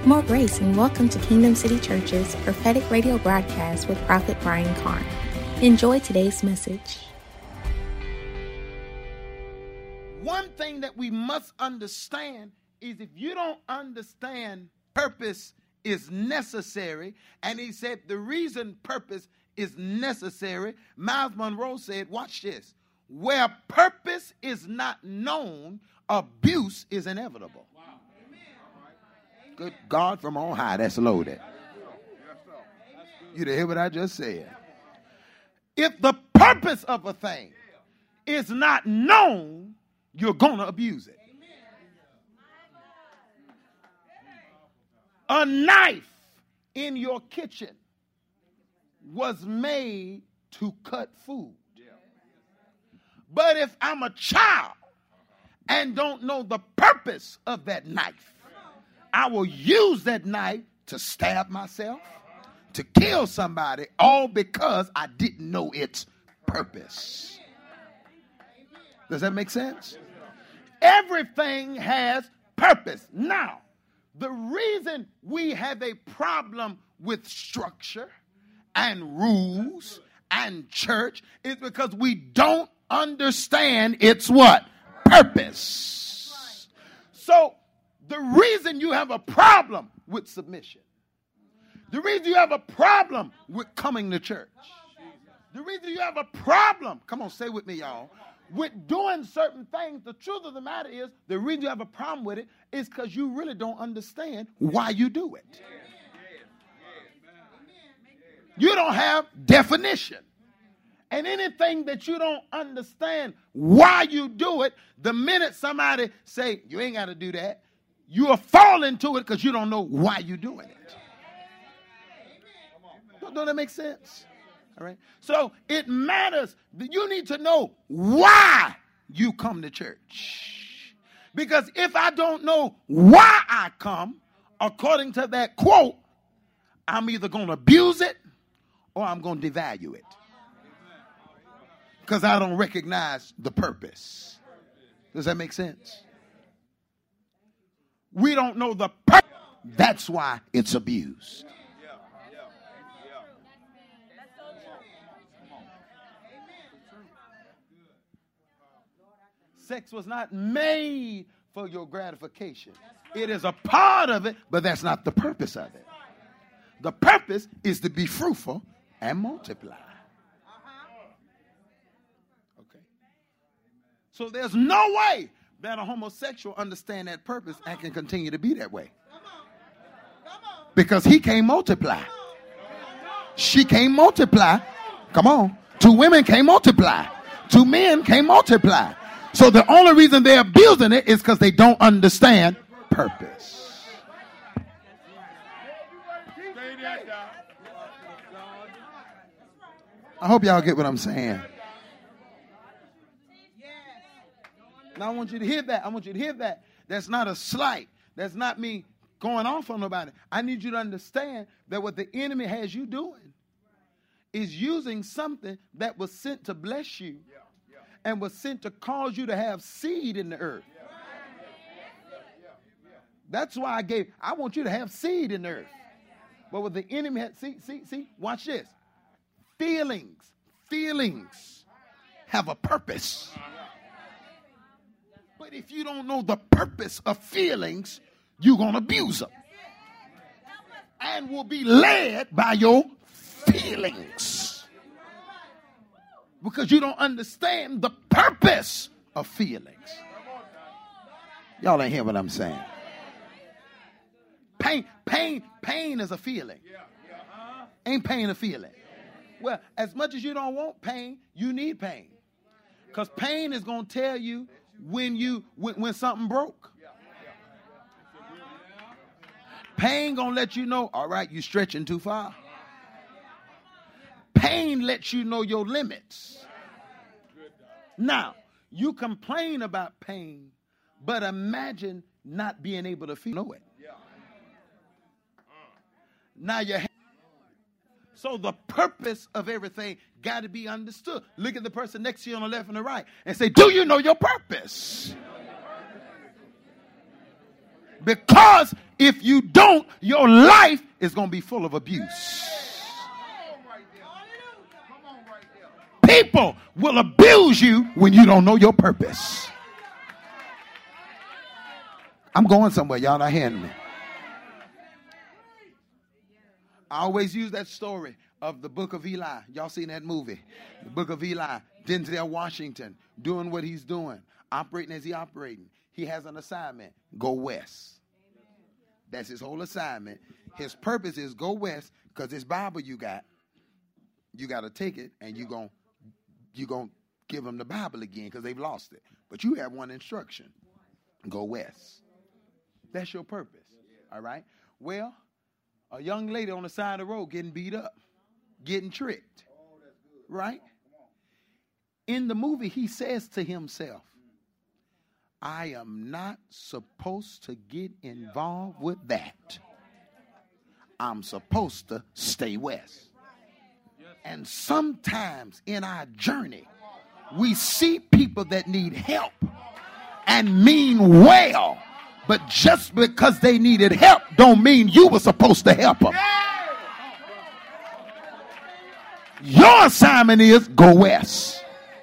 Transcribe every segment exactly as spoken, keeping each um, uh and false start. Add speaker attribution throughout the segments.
Speaker 1: More grace and welcome to Kingdom City Church's prophetic radio broadcast with Prophet Brian Carn. Enjoy today's message.
Speaker 2: One thing that we must understand is if you don't understand purpose is necessary, and he said the reason purpose is necessary, Miles Monroe said, watch this, where purpose is not known, abuse is inevitable. Wow. Good God from on high, that's loaded. You to hear what I just said? If the purpose of a thing is not known, you're going to abuse it. A knife in your kitchen was made to cut food. But if I'm a child and don't know the purpose of that knife, I will use that knife to stab myself, to kill somebody, all because I didn't know its purpose. Does that make sense? Everything has purpose. Now, the reason we have a problem with structure and rules and church is because we don't understand its what? Purpose. So, the reason you have a problem with submission, the reason you have a problem with coming to church, the reason you have a problem, come on, say with me, y'all, with doing certain things, the truth of the matter is, the reason you have a problem with it is because you really don't understand why you do it. You don't have definition. And anything that you don't understand why you do it, the minute somebody say, you ain't got to do that, you will fall into it because you don't know why you're doing it. Don't, don't that make sense? All right. So it matters that you need to know why you come to church. Because if I don't know why I come, according to that quote, I'm either going to abuse it or I'm going to devalue it. Because I don't recognize the purpose. Does that make sense? We don't know the purpose. That's why it's abused. Sex was not made for your gratification. It is a part of it, but that's not the purpose of it. The purpose is to be fruitful and multiply. Okay. So there's no way that a homosexual understand that purpose and can continue to be that way. Because he can't multiply. She can't multiply. Come on. Two women can't multiply. Two men can't multiply. So the only reason they're abusing it is because they don't understand purpose. I hope y'all get what I'm saying. Now I want you to hear that. I want you to hear that. That's not a slight. That's not me going off on nobody. I need you to understand that what the enemy has you doing is using something that was sent to bless you and was sent to cause you to have seed in the earth. That's why I gave, I want you to have seed in the earth. But what the enemy had, see, see, see, watch this. Feelings, feelings have a purpose. But if you don't know the purpose of feelings, you're going to abuse them. And will be led by your feelings. Because you don't understand the purpose of feelings. Y'all ain't hear what I'm saying. Pain, pain, pain is a feeling. Ain't pain a feeling? Well, as much as you don't want pain, you need pain. Because pain is going to tell you when you when, when something broke. Pain going to let you know, all right, you're stretching too far. Pain lets you know your limits. Now, you complain about pain, but imagine not being able to feel know it. Now you're so the purpose of everything got to be understood. Look at the person next to you on the left and the right and say, do you know your purpose? Because If you don't, your life is going to be full of abuse. People will abuse you when you don't know your purpose. I'm going somewhere. Y'all not hearing me. I always use that story of the Book of Eli. Y'all seen that movie? The Book of Eli. Denzel Washington doing what he's doing, operating as he operating. He has an assignment. Go west. That's his whole assignment. His purpose is go west because this Bible you got, you got to take it and you're going you gonna give them the Bible again because they've lost it. But you have one instruction. Go west. That's your purpose. All right? Well, a young lady on the side of the road getting beat up, getting tricked. Right? In the movie, he says to himself, I am not supposed to get involved with that. I'm supposed to stay west. And sometimes in our journey, we see people that need help and mean well. But just because they needed help don't mean you were supposed to help them. Your assignment is go west.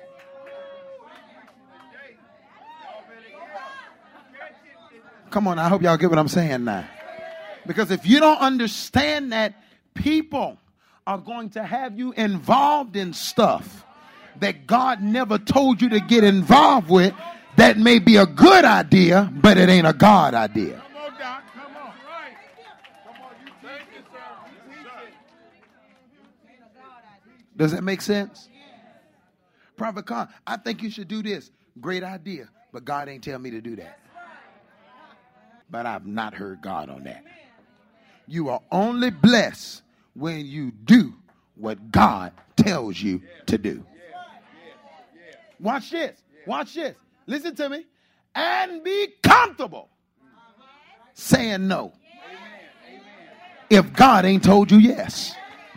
Speaker 2: Come on, I hope y'all get what I'm saying now. Because if you don't understand that, people are going to have you involved in stuff that God never told you to get involved with. That may be a good idea, but it ain't a God idea. Come on, Doc. Come on. Right. Come on, you thank you, sir. Does that make sense? Prophet Khan, I think you should do this. Great idea, but God ain't tell me to do that. But I've not heard God on that. You are only blessed when you do what God tells you to do. Watch this. Watch this. Listen to me. And be comfortable saying no. If God ain't told you yes.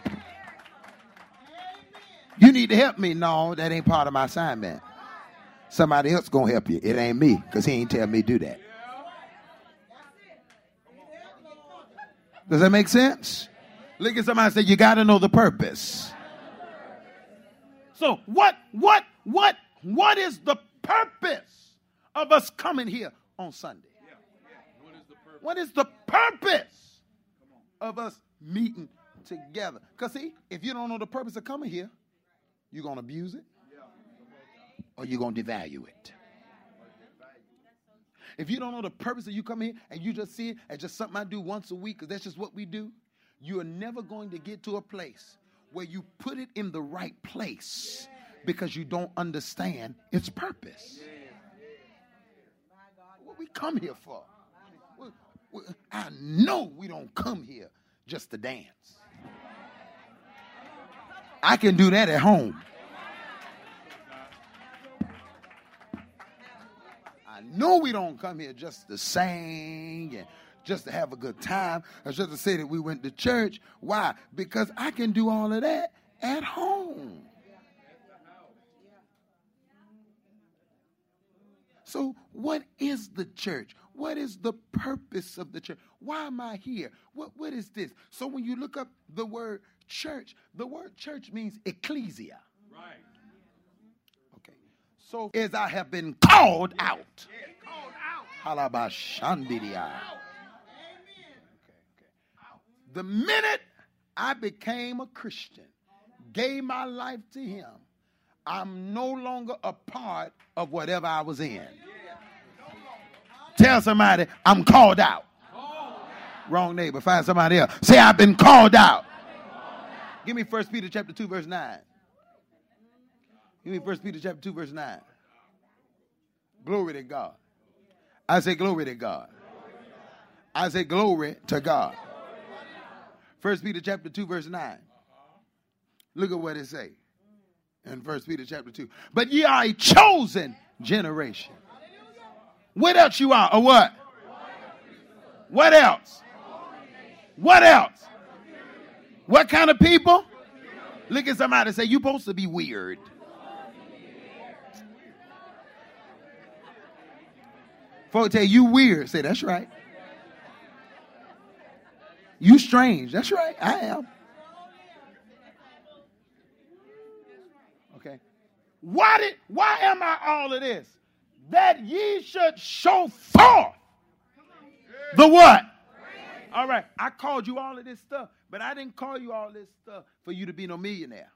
Speaker 2: You need to help me. No, that ain't part of my assignment. Somebody else gonna help you. It ain't me because he ain't tell me to do that. Does that make sense? Look at somebody and say, you got to know the purpose. So what, what, what, what is the purpose of us coming here on Sunday? What is the purpose of us meeting together? Because see, if you don't know the purpose of coming here, you're going to abuse it or you're going to devalue it. If you don't know the purpose of you coming here and you just see it as just something I do once a week because that's just what we do, you are never going to get to a place where you put it in the right place because you don't understand its purpose. What we come here for? I know we don't come here just to dance. I can do that at home. I know we don't come here just to sing and just to have a good time or just to say that we went to church. Why? Because I can do all of that at home. So what is the church? What is the purpose of the church? Why am I here? What, what is this? So when you look up the word church, the word church means ecclesia. Right. Okay. So as I have been called out. Yeah, called out. Halabashandidia. The minute I became a Christian, gave my life to him, I'm no longer a part of whatever I was in. Tell somebody, I'm called out. Wrong neighbor. Find somebody else. Say, I've been called out. Give me First Peter chapter two, verse nine. Give me First Peter chapter two, verse nine. Glory to God. I say glory to God. I say glory to God. First Peter chapter two, verse nine. Look at what it says in First Peter chapter two. But ye are a chosen generation. What else you are? Or what? What else? What else? What kind of people? Look at somebody and say, you're supposed to be weird. Folks tell you weird. Say, that's right. You strange. That's right. I am. Okay. Why did, why am I all of this? That ye should show forth the what? All right. I called you all of this stuff, but I didn't call you all this stuff for you to be no millionaire.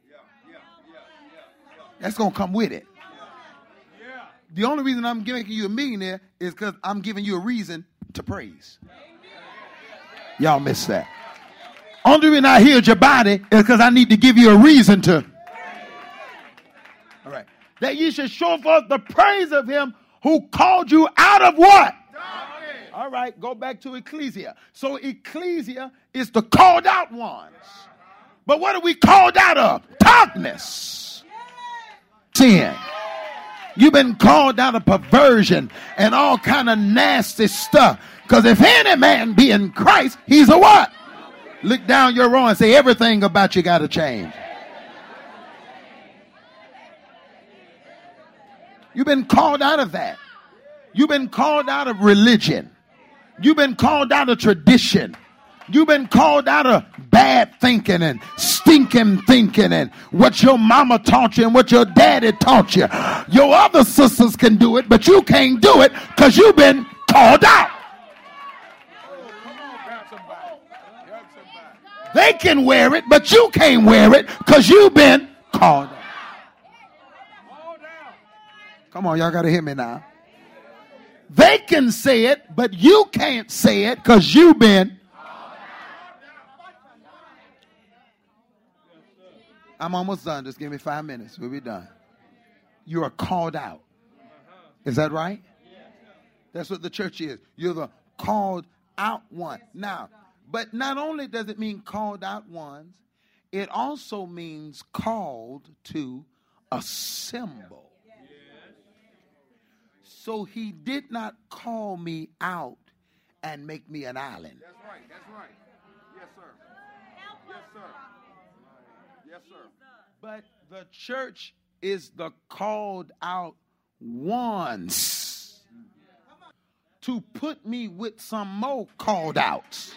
Speaker 2: That's going to come with it. The only reason I'm giving you a millionaire is because I'm giving you a reason to praise. Y'all missed that. Only reason I healed your body is because I need to give you a reason to. All right. That you should show forth the praise of him who called you out of what? Darkness. All right. Go back to ecclesia. So ecclesia is the called out ones. But what are we called out of? Darkness. Sin. You've been called out of perversion and all kind of nasty stuff. Because if any man be in Christ, he's a what? Look down your row and say everything about you got to change. You've been called out of that. You've been called out of religion. You've been called out of tradition. You've been called out of bad thinking and stinking thinking and what your mama taught you and what your daddy taught you. Your other sisters can do it, but you can't do it because you've been called out. They can wear it, but you can't wear it because you've been called out. Come on, y'all got to hear me now. They can say it, but you can't say it because you've been. I'm almost done. Just give me five minutes. We'll be done. You are called out. Is that right? That's what the church is. You're the called out one. Now, but not only does it mean called out ones, it also means called to assemble. So he did not call me out and make me an island.
Speaker 3: That's right. That's right. Yes, sir. Yes, sir. Yes, sir.
Speaker 2: But the church is the called out ones to put me with some more called outs.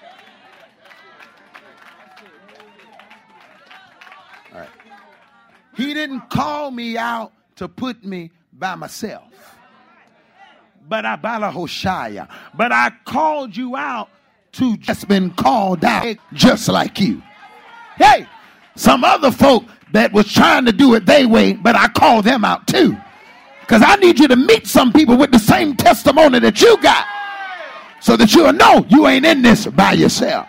Speaker 2: All right. He didn't call me out to put me by myself. But I bala Hoshaya. But I called you out to just been called out just like you. Hey, some other folk that was trying to do it their way, but I called them out too. Because I need you to meet some people with the same testimony that you got. So that you'll know you ain't in this by yourself.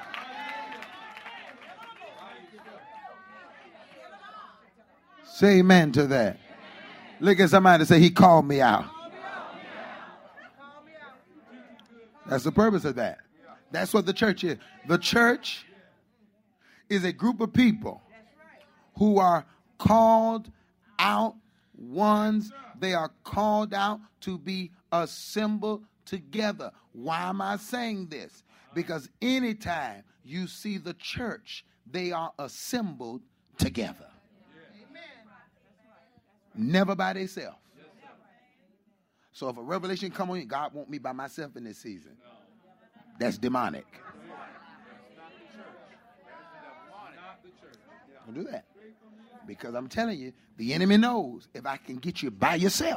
Speaker 2: Say amen to that. Look at somebody and say, he called me out. That's the purpose of that. That's what the church is. The church is a group of people who are called out ones. They are called out to be assembled together. Why am I saying this? Because anytime you see the church, they are assembled together. Never by themselves. So if a revelation come on you, God want me by myself in this season. That's demonic. Don't do that. Because I'm telling you, the enemy knows if I can get you by yourself,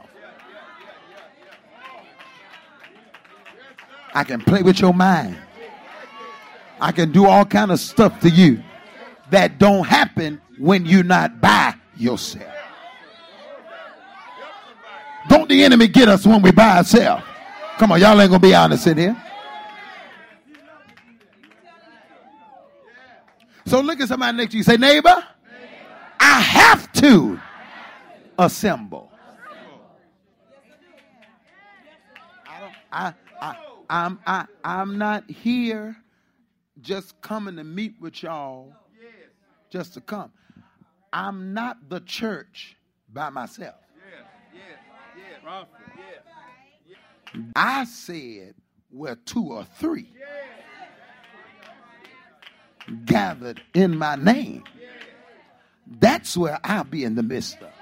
Speaker 2: I can play with your mind. I can do all kind of stuff to you that don't happen when you're not by yourself. Don't the enemy get us when we by ourselves? Come on, y'all ain't gonna be honest in here. So look at somebody next to you. Say, neighbor, neighbor. I have to assemble. I don't, I, I, I'm, I, I'm not here just coming to meet with y'all just to come. I'm not the church by myself. I said where two or three gathered in my name, that's where I'll be in the midst of.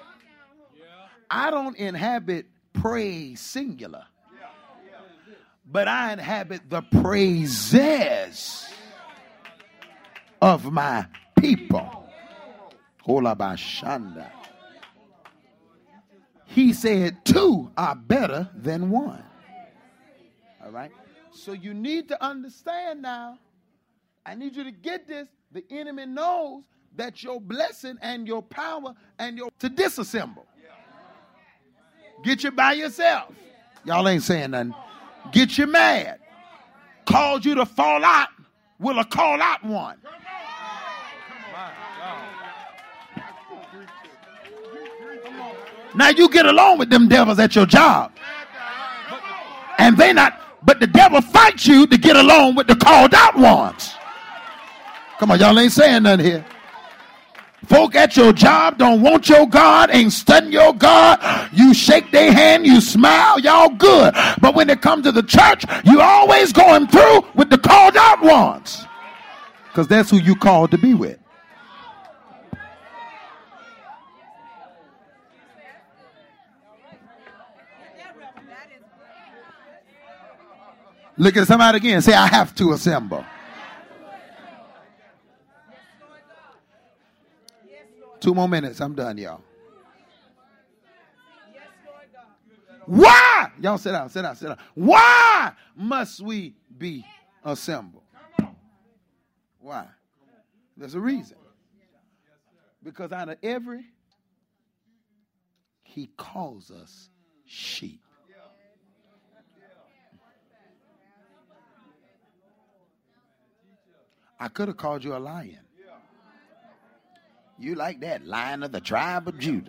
Speaker 2: I don't inhabit praise singular, but I inhabit the praises of my people. Holabashanda. He said two are better than one. All right. So you need to understand now. I need you to get this. The enemy knows that your blessing and your power and your to disassemble. Get you by yourself. Y'all ain't saying nothing. Get you mad. Called you to fall out. Will a call out one. Now you get along with them devils at your job. And they not, but the devil fights you to get along with the called out ones. Come on, y'all ain't saying nothing here. Folk at your job don't want your God, ain't studying your God. You shake their hand, you smile, y'all good. But when it comes to the church, you always going through with the called out ones. Because that's who you called to be with. Look at somebody again. Say, I have to assemble. Two more minutes. I'm done, y'all. Why? Y'all sit down, sit down, sit down. Why must we be assembled? Why? There's a reason. Because out of every, he calls us sheep. I could have called you a lion. You like that, Lion of the tribe of Judah.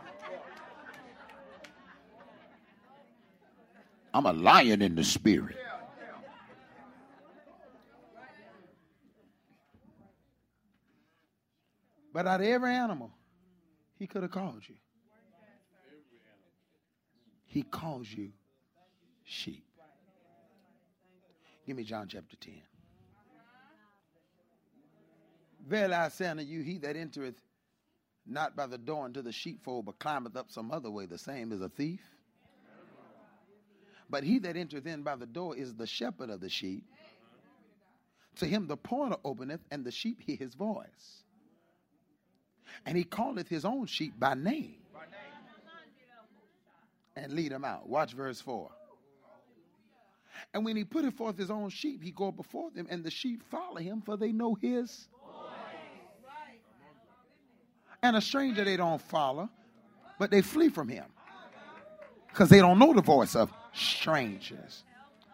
Speaker 2: I'm a lion in the spirit. But out of every animal, he could have called you. He calls you sheep. Give me John chapter ten. Verily I say unto you, he that entereth not by the door into the sheepfold, but climbeth up some other way, the same is a thief. But he that entereth in by the door is the shepherd of the sheep. To him the porter openeth, and the sheep hear his voice. And he calleth his own sheep by name, and lead them out. Watch verse four. And when he putteth forth his own sheep, he goeth before them, and the sheep follow him, for they know his. And a stranger they don't follow, but they flee from him, because they don't know the voice of strangers.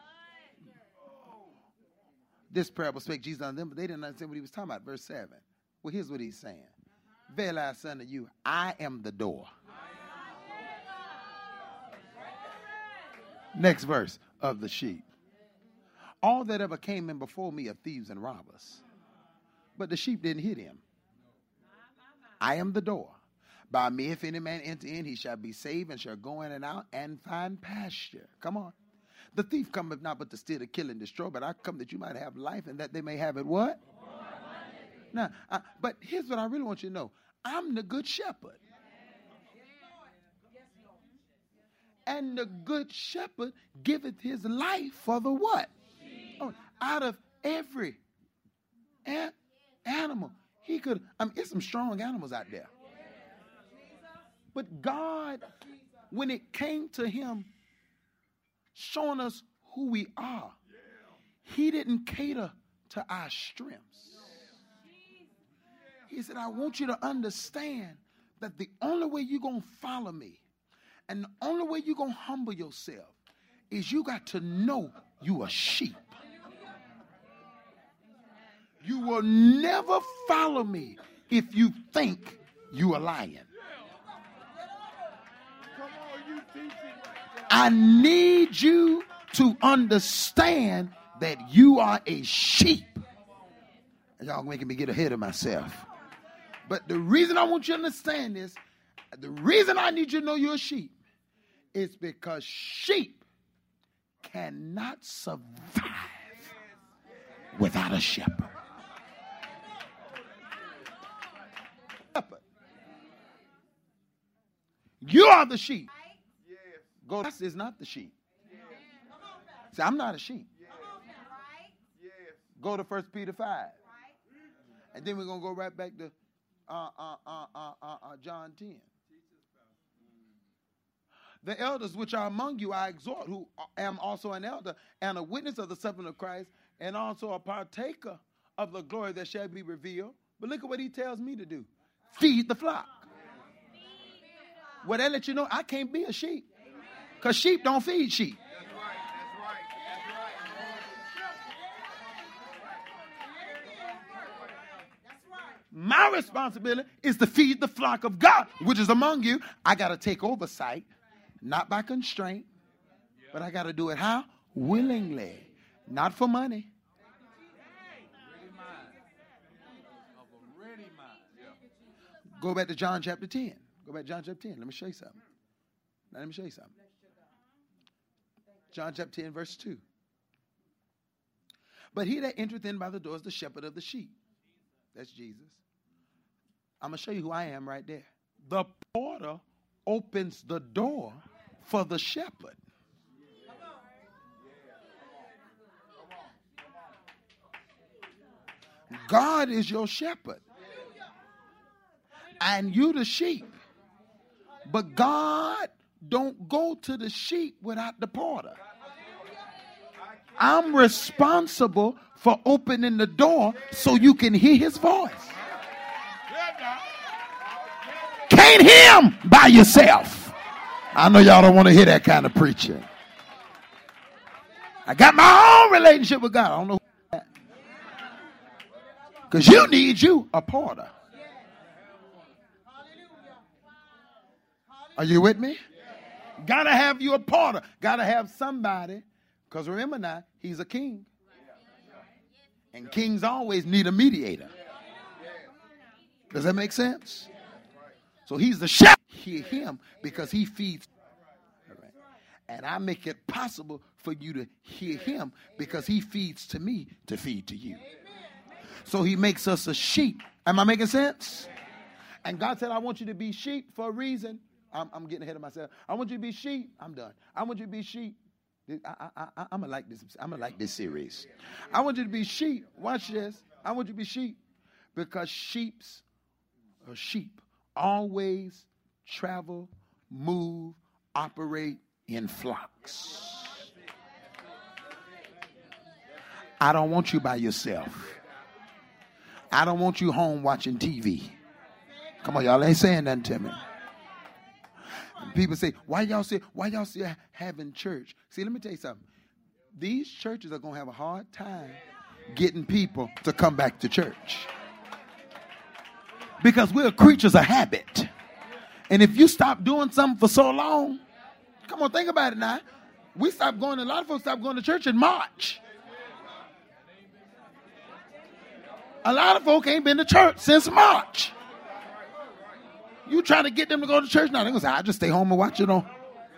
Speaker 2: This parable spake Jesus unto them, but they didn't understand what he was talking about. Verse seven. Well, here's what he's saying. Verily I say unto you, I am the door. Next verse of the sheep. All that ever came in before me are thieves and robbers, but the sheep didn't hear them. I am the door. By me, if any man enter in, he shall be saved and shall go in and out and find pasture. Come on. The thief cometh not but to steal, to kill, and destroy, but I come that you might have life and that they may have it what? Now, I, but here's what I really want you to know. I'm the good shepherd. And the good shepherd giveth his life for the what? Oh, out of every a- animal. He could, I mean, it's some strong animals out there. But God, when it came to him showing us who we are, he didn't cater to our strengths. He said, I want you to understand that the only way you're going to follow me and the only way you're going to humble yourself is you got to know you a sheep. You will never follow me if you think you a lion. I need you to understand that you are a sheep. Y'all making me get ahead of myself. But the reason I want you to understand this, the reason I need you to know you're a sheep is because sheep cannot survive without a shepherd. You are the sheep. Goats is not the sheep. See, I'm not a sheep.
Speaker 3: Yes.
Speaker 2: Go to First Peter five. And then we're going to go right back to uh, uh, uh, uh, uh, uh, John ten. The elders which are among you I exhort, who am also an elder and a witness of the suffering of Christ, and also a partaker of the glory that shall be revealed. But look at what he tells me to do. Feed the flock. Well, that let you know I can't be a sheep. Because sheep don't feed sheep.
Speaker 3: That's right. That's right. That's right.
Speaker 2: My responsibility is to feed the flock of God, which is among you. I got to take oversight, not by constraint, but I got to do it how? Willingly, not for money. Go back to John chapter ten. Go back to John chapter ten. Let me show you something. Now, let me show you something. John chapter ten, verse two. But he that entereth in by the door is the shepherd of the sheep. That's Jesus. I'm going to show you who I am right there. The porter opens the door for the shepherd. God is your shepherd. And you the sheep. But God don't go to the sheep without the porter. I'm responsible for opening the door so you can hear his voice. Can't hear him by yourself. I know y'all don't want to hear that kind of preaching. I got my own relationship with God. I don't know who that. Because you need you a porter. Are you with me? Gotta have you a porter. Gotta have somebody. Because remember now, he's a king. And kings always need a mediator. Does that make sense? So he's the shepherd. Hear him because he feeds. Right. And I make it possible for you to hear him because he feeds to me to feed to you. So he makes us a sheep. Am I making sense? And God said, I want you to be sheep for a reason. I'm, I'm getting ahead of myself. I want you to be sheep. I'm done. I want you to be sheep. I, I, I, I'm gonna like this. I'm gonna like this series. I want you to be sheep. Watch this. I want you to be sheep because sheep's or sheep always travel, move, operate in flocks. I don't want you by yourself. I don't want you home watching T V. Come on, y'all ain't saying nothing to me. People say, why y'all say, why y'all still having church? See, let me tell you something. These churches are going to have a hard time getting people to come back to church. Because we're creatures of habit. And if you stop doing something for so long, come on, think about it now. We stopped going, a lot of folks stopped going to church in March. A lot of folk ain't been to church since March. You try to get them to go to church now, they're going to say, I'll just stay home and watch it on.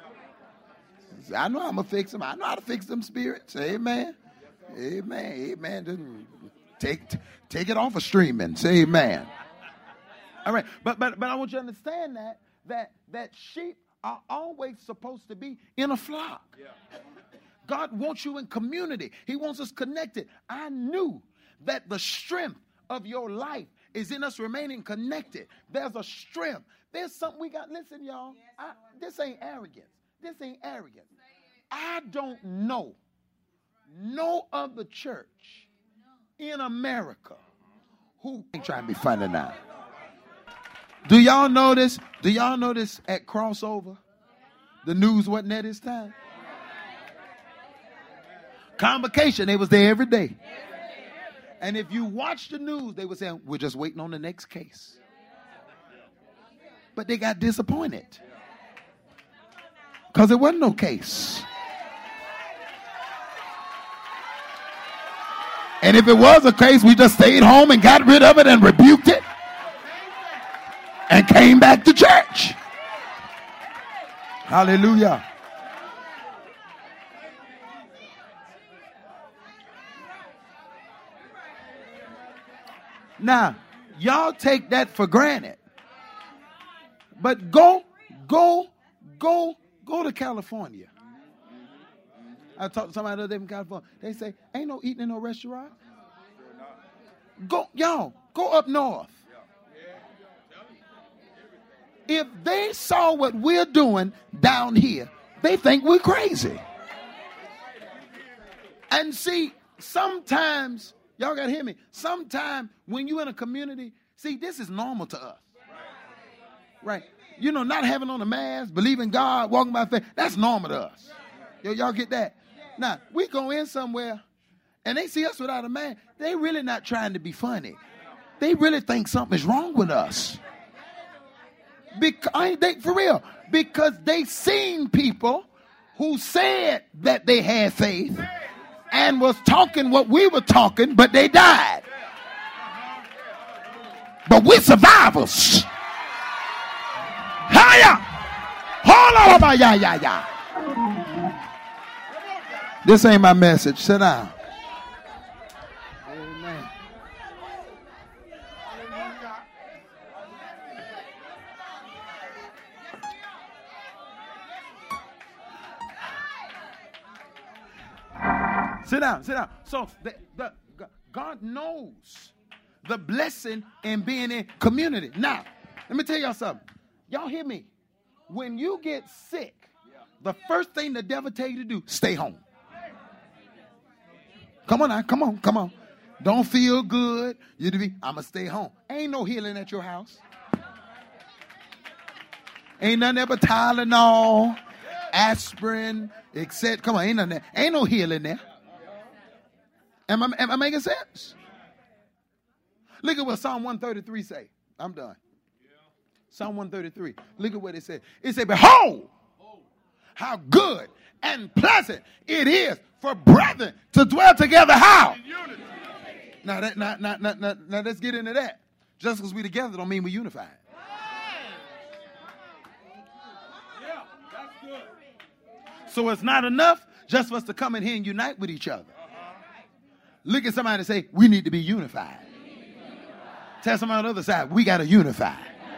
Speaker 2: I know I'm going to fix them. I know how to fix them spirits. Amen. Amen. Amen. Just take, take it off of streaming. Say amen. All right. But, but, but I want you to understand that, that, that sheep are always supposed to be in a flock. God wants you in community. He wants us connected. I knew that the strength of your life is in us remaining connected. There's a strength. There's something we got. Listen, y'all. I, this ain't arrogance. This ain't arrogance. I don't know no other church in America who ain't trying to be funny now. Do y'all know this? Do y'all know this at Crossover? The news wasn't at this time. Convocation, they was there every day. And if you watch the news, they were saying, we're just waiting on the next case. But they got disappointed. Because there wasn't no case. And if it was a case, we just stayed home and got rid of it and rebuked it. And came back to church. Hallelujah. Now, y'all take that for granted. But go, go, go, go to California. I talked to somebody the other day from California. They say, ain't no eating in no restaurant. Go, y'all, go up north. If they saw what we're doing down here, they think we're crazy. And see, sometimes, y'all got to hear me, sometimes when you're in a community, see, this is normal to us. Right. You know, not having on a mask, believing God, walking by faith, that's normal to us. Yo, y'all get that? Now, we go in somewhere and they see us without a mask. They really not trying to be funny. They really think something is wrong with us. Because, I ain't think for real. Because they seen people who said that they had faith and was talking what we were talking, but they died. But we're survivors. Hiya! Hold on, yeah, yeah, yeah. This ain't my message. Sit down. Amen. Sit down, sit down. So the, the, God knows the blessing in being in community. Now, let me tell y'all something. Y'all hear me? When you get sick, the first thing the devil tell you to do, stay home. Come on now, come on, come on. Don't feel good. You to be, I'ma stay home. Ain't no healing at your house. Ain't nothing there but Tylenol, aspirin, et cetera. Come on, ain't nothing there. Ain't no healing there. Am I, am I making sense? Look at what Psalm one thirty-three say. I'm done. Psalm one thirty-three. Look at what it said. It said, behold, how good and pleasant it is for brethren to dwell together. How? Now, that, now, now, now, now, now let's get into that. Just because we together don't mean we unified. Yeah, that's good. So it's not enough just for us to come in here and unite with each other. Look at somebody and say, we need to be unified. Tell somebody on the other side, we got to unify.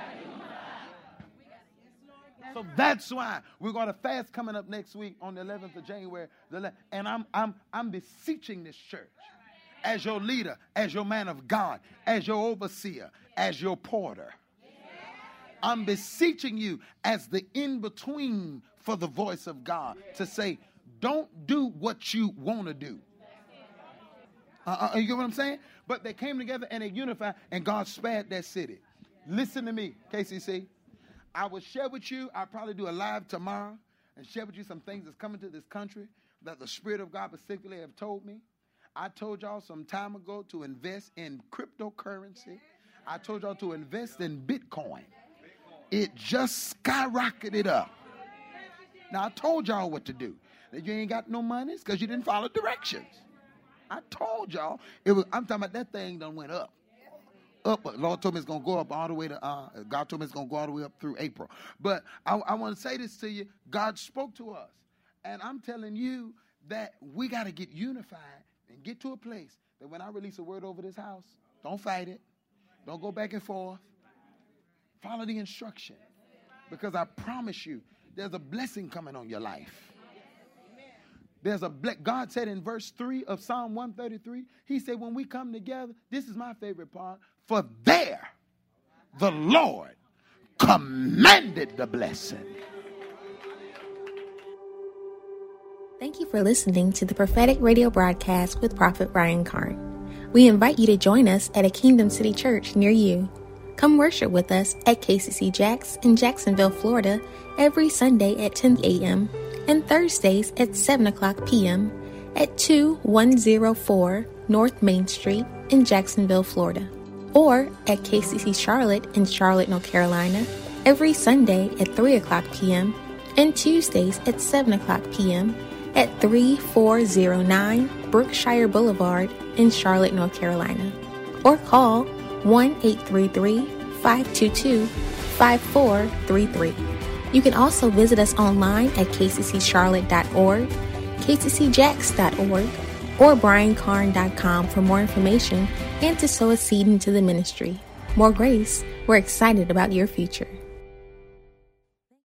Speaker 2: So that's why we're going to fast coming up next week on the eleventh of January. And I'm, I'm, I'm beseeching this church as your leader, as your man of God, as your overseer, as your porter. I'm beseeching you as the in-between for the voice of God to say, don't do what you want to do. Uh, uh, you get what I'm saying? But they came together and they unified, and God spared that city. Listen to me, K C C. I will share with you, I'll probably do a live tomorrow and share with you some things that's coming to this country that the Spirit of God particularly have told me. I told y'all some time ago to invest in cryptocurrency. I told y'all to invest in Bitcoin. It just skyrocketed up. Now, I told y'all what to do. That you ain't got no money because you didn't follow directions. I told y'all. It was. I'm talking about that thing done went up. Up, but Lord told me it's going to go up all the way to, uh, God told me it's going to go all the way up through April. But I, I want to say this to you. God spoke to us. And I'm telling you that we got to get unified and get to a place that when I release a word over this house, don't fight it. Don't go back and forth. Follow the instruction. Because I promise you, there's a blessing coming on your life. There's a ble- God said in verse three of Psalm one thirty-three, he said, when we come together, this is my favorite part, for there the Lord commanded the blessing.
Speaker 1: Thank you for listening to the prophetic radio broadcast with Prophet Brian Carn. We invite you to join us at a Kingdom City Church near you. Come worship with us at K C C Jacks in Jacksonville, Florida, every Sunday at ten a.m. and Thursdays at seven o'clock p.m. at two one oh four North Main Street in Jacksonville, Florida. Or at K C C Charlotte in Charlotte, North Carolina, every Sunday at three o'clock p.m. and Tuesdays at seven o'clock p.m. at three four oh nine Brookshire Boulevard in Charlotte, North Carolina. Or call one eight three three, five two two, five four three three. You can also visit us online at k c c charlotte dot org, k c c jacks dot org, or brian carn dot com for more information and to sow a seed into the ministry. More grace. We're excited about your future.